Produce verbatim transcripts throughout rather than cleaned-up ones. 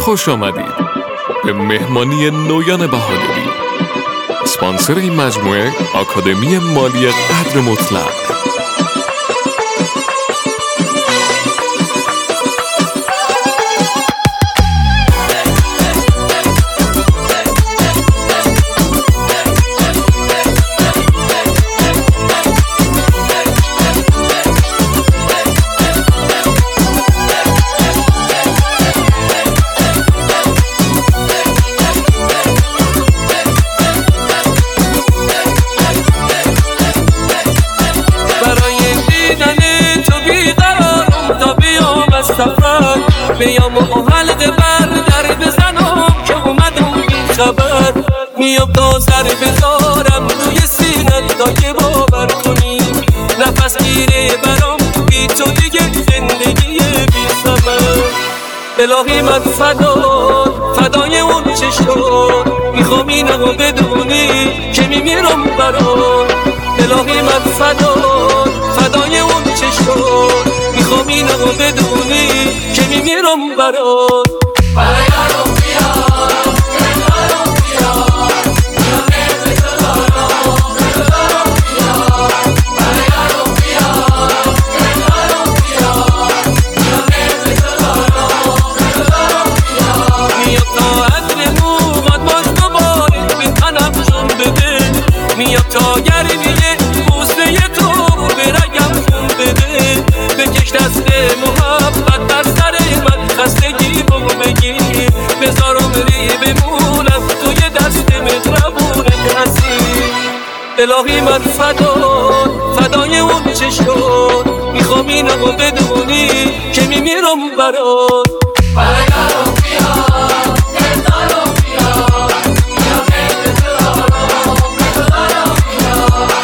خوش آمدید به مهمانی نویان بهادری. اسپانسر این مجموعه آکادمی مالی قدر مطلق. میام و حلقه بر در بزنم که اومدم بی خبر. میام تا سر بذارم روی سینت تا که باور کنی نفس گیره برام بی تو دیگه زندگی بی ثمر. الهی من فدا فدای اون چشم میخوام اینو بدونی که میمیرم برات. الهی من فدا فدای اون چشم میخوام اینو بدونی که میمیرم برات. برای یارم بیار یارم بیار یارم بدارم بدارم بیار. برای یارم بیار یارم بیار یارم بدارم بدارم بیار. میاد تا عطر موهات باش دوباره به تنم جون بده. میاد تا گرمیه بوسه تو به رگم خون بده. بکش دست محبت در سر من خستگی بگو بگی بذار عمری بمونم توی دست مهربونت هستی. الهی من فدا فدای اون چشم میخوام اینو بدونی که میمیرم برات. برای یارم بیار دلدارم بیار یارم بدارم بدارم بیار.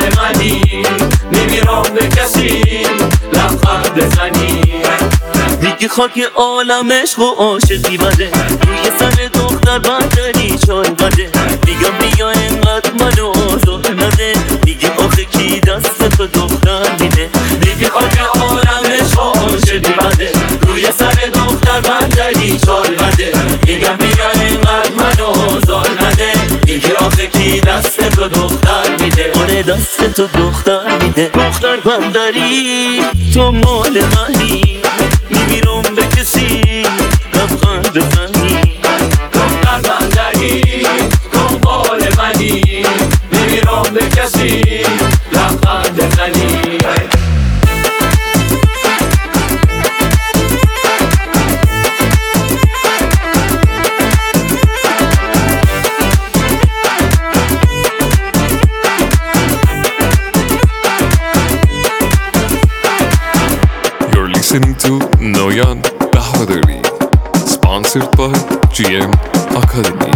میمیرم به کسی لبخند بزنی. میگه خاک عالم عشق و عاشقی بده، روی سر دختر بندری چای بده. میگم بیا اینقدر منو آزار نده، میگه آخه کی دست تو دختر میده. میگه خاک عالم عشق و عاشقی بده، روی سر دختر بندری چای بده. میگم بیا اینقدر منو آزار نده، میگه آخه کی دست تو دختر میده. آره دست تو دختر میده. دختر بندری تو مال منی، میمیرم به کسی لبخند بزنی. دختر بندری تو مال منی، میمیرم به کسی لبخند بزنی. Listening to Noyan Bahadari, sponsored by G M Academy.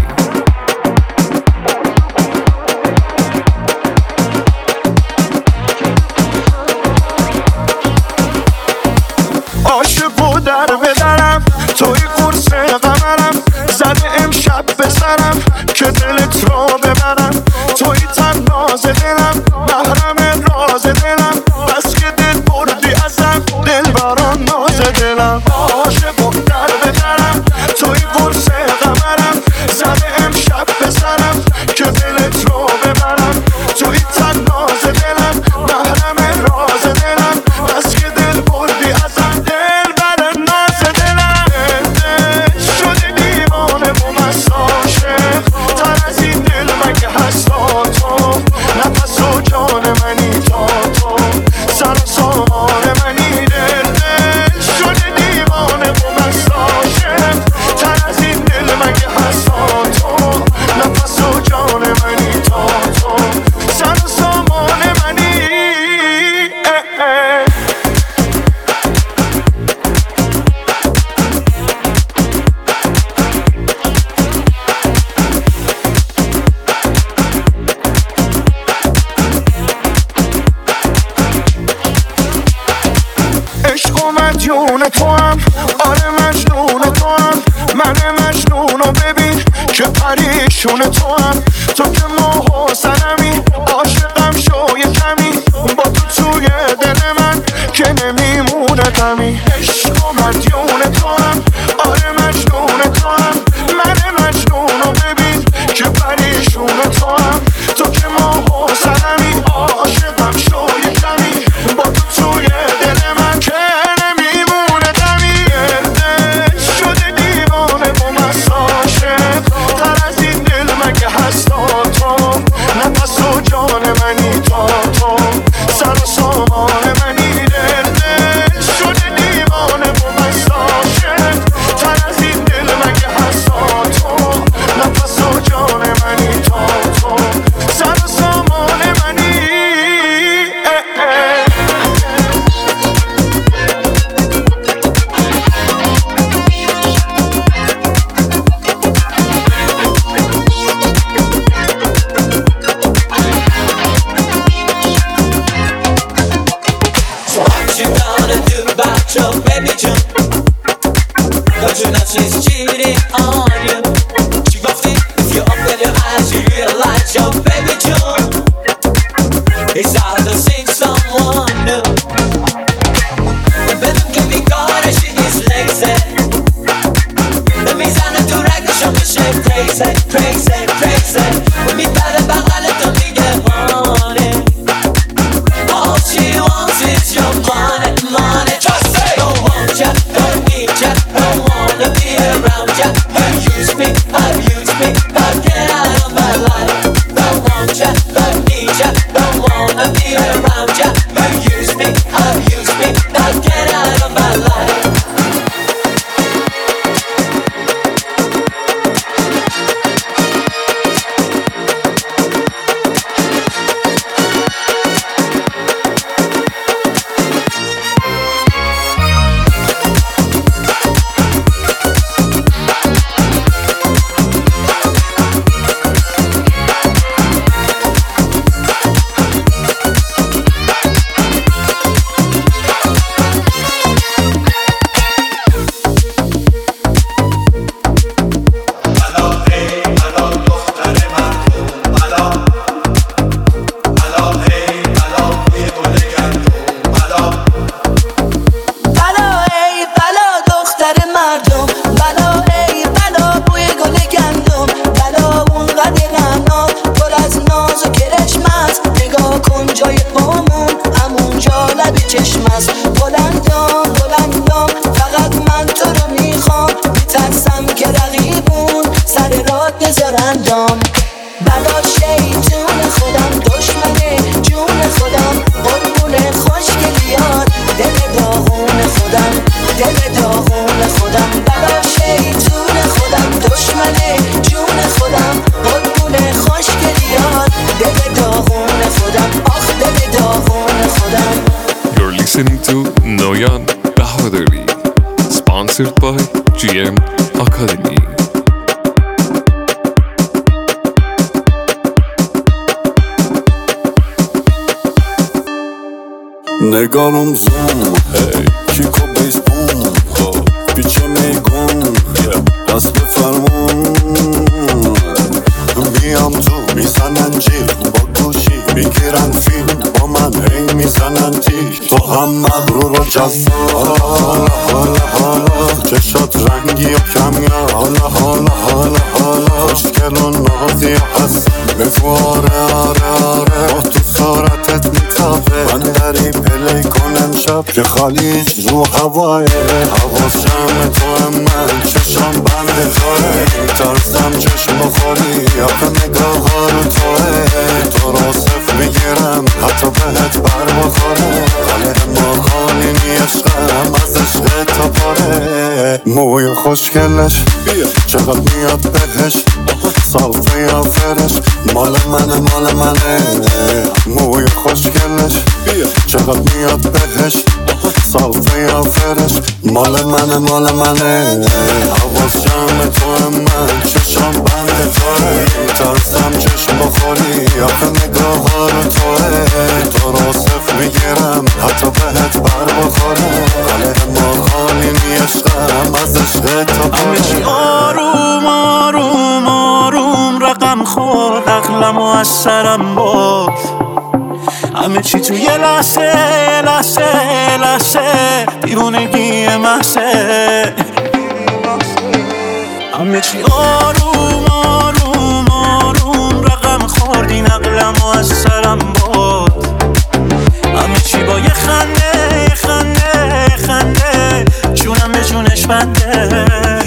عاشقو در بدرم توی قرص قمرم، زده امشب بسرم که دلت را ببرم. توی تناز دلم محرم راز دلم، بس که دل بردی ازم دل بران ناز دلم. عاشقو در بدرم توی قرص قمرم، زده امشب بسرم که دلت را ببرم. توی تناز دلم محرم راز دلم، بس که دل بردی ازم دل بران ناز دلم. دل شده دیوانه و مست عاشق، تر از این دل مگه هست تو؟ نفس و جان منی تا تو، سر و سامان منی. دل دل شده دیوانه و مست عاشق، تر از این دل مگه هست تو؟ نفس و جان منی تا تو، سر و سامان منی. اه اه. عشق و مدیون تو هم، آره مجنون تو هم. من مجنونو ببین که پریشون تو هم. تو که ماه و سنمی، عاشقم شو یه کمی. با تو توی دل من که نمیمونه غمی. عشق و مدیون تو هم، آره مجنون تو هم. من مجنونو ببین که پریشون تو هم. تو که ماه و سنمی، عاشقم شو یه کمی. با تو توی دل من که نمیمونه غمی. دل شده دیوانه و مست عاشق، تر از این دل مگه هست تو؟ نفس و جان منی تا تو، سر و سامان منی. دل دل شده دیوانه و مست عاشق، تر از این دل مگه هست تو؟ نفس و جان منی تا تو، سر و سامان منی. اه اه. So what you gonna do about your baby June? Don't you know she's cheating on you? She loves it if you open your eyes, you realize your baby June is out to see someone new. The baby can be gone and she is lazy. The میزنه تو رگشو میشه crazy, crazy, crazy. و میپره بغلتو میگه honey. All she wants is your money, money. Just say, don't want ya, don't need ya, don't wanna be around ya. You use me بلندم بلندم فقط من تو رو میخوام میترسم که رقیبون سر راه بذارندم بلا شیطون خودم دشمن جون خودم قربون خوشگلیات دل داغون خودم دل داغون خودم بلا شیطون خودم دشمن جون خودم قربون خوشگلیات دل داغون خودم آخ دل داغون خودم. You're listening to Noyan Bahodari, sponsored by جی ام Academy. نگارم زوم هی کیکو بیس بوم پیچه میگم بس بفرمون میام تو میزنن جیل با گوشی میگیرن فیلم با من هی میزنن تیک تو هم مغرور و جذاب حالا حالا حالا چشات رنگی و کمیاب حالا حالا حالا حالا خوشگل و نازی هست بگو آره آره آره با تو صورتت میتابه من داری پلی کنم شب که خالیج رو هواه حواسم تو هم من چشم بند توه ترسم چشم بخوری آخه نگاه ها رو توه تو رو صف میگیرم حتی بهت بر بخوره قلب ما خالی نیشتم از عشق تا پاره موی خوشگلش چقدر میاد بهش صافه یا فرش مال منه مال منه موی خوشگلش چقدر میاد بهش صافه یا فرش مال منه مال منه حواس جمع تو من چشم بند توه ترسم چشم بخوری آخه نگاه ها رو توه تو رو صف میگیرم حتی بهت بر بخوره قلب ما خالی نیشتم از عشق تا همه چی آروم آروم آروم رقم خورد عقلم و از سرم برد همه چی تو یه لحظه لحظه لحظه دیوونگی محضه همه چی آروم آروم آروم رقم خورد این عقلم و از سرم برد همه چی با یه خنده یه خنده یه خنده جونم به جونش بنده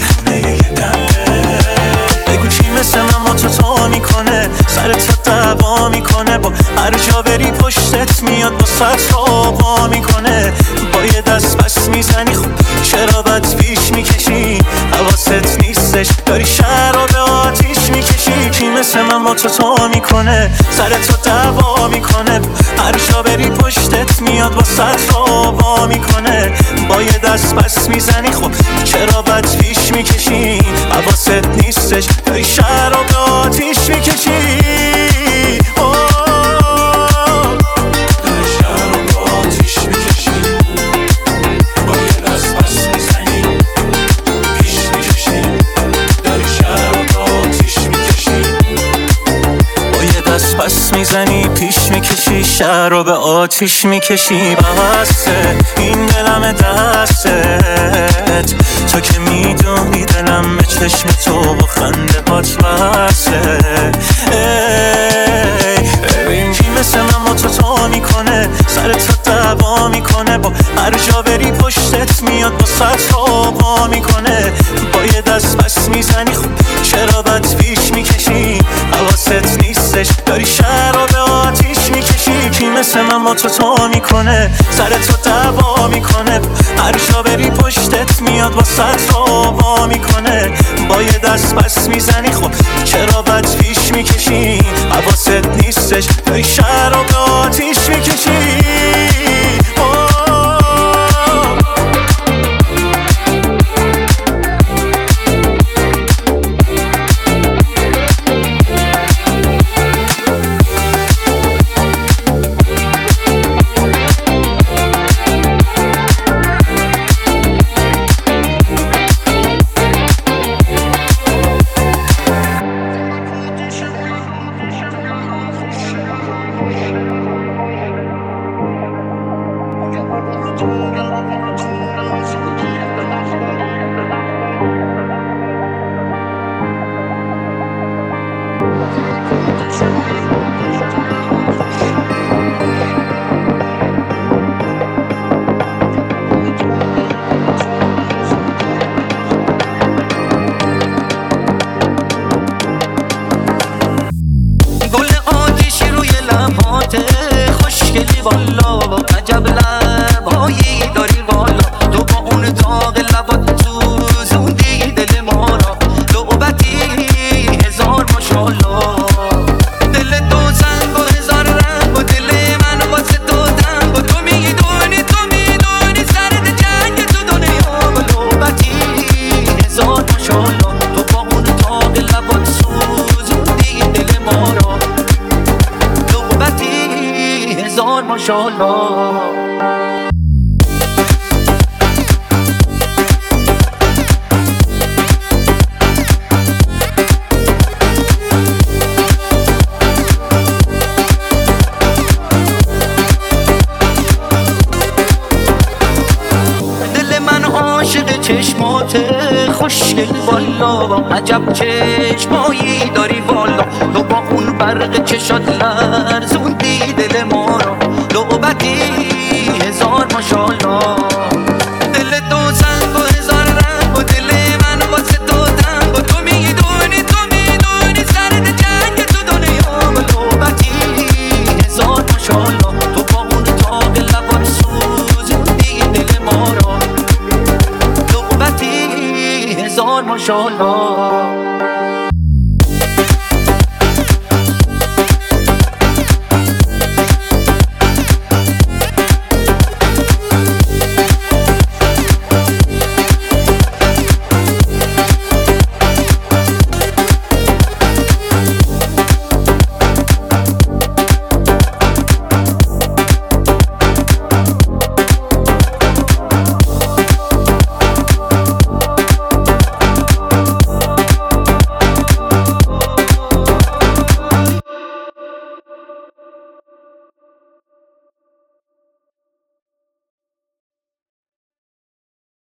بگو چی مثل من با تو تا میکنه سرت رو دعوا میکنه با هر جا بری پشتت میاد با سرت رو آقا میکنه با یه دست بس میزنی خب چرا بد پیش میکشی حواست نیستش داری شهر رو به آتیش میکشی کی مثل من با تو تا میکنه سرت رو دعوا میکنه هر جا بری پشتت میاد با سرت رو آقا میکنه با یه دست بس میزنی خب چرا بد پیش میکشی حواست نیستش داری شهر رو به آتیش میکشی پس میزنی پیش میکشی شهر رو به آتیش میکشی بسته این دلم دستت تو که میدونی دلم به چشم تو با خنده هات بسته ببین کی مثل من با تو تا میکنه سرت رو دعوا میکنه با هر جا بری پشتت میاد با سرت رو آقا میکنه با یه دست بس میزنی خب چرا بد پیش میکشی حواست نیستش داری شهر رو به آتیش میکشی کی مثل من با تو تا میکنه سرت رو دعوا میکنه هر جا بری پشتت میاد با سرت رو آقا میکنه با یه دست بس میزنی خب چرا بد پیش میکشی حواست نیستش داری شهر رو به آتیش میکشی We'll be right back. والا عجب لبهایی داری والا تو با اون داغ لبات سوزوندی دل ما را لعبتی هزار ماشالله دل تو سنگ و هزار رنگ و دل من واسه تو تنگ و تو میدونی تو میدونی سرد جنگ تو دنیا و لعبتی هزار ماشالله تو با اون داغ لبات سوزوندی دل ما را لعبتی هزار ماشالله چشمات خوشگل والا عجب چشمایی داری والا تو با اون برق چشات لرزوندی دل ما را لعبتی هزار ماشالله دل تو سنگ و هزار رنگ و دل من واسه تو تنگ و تو میدونی تو میدونی سرد جنگ تو دنیا و لعبتی هزار ماشالله تو با اون داغ لبات سوزوندی دل ما را هزار ماشالله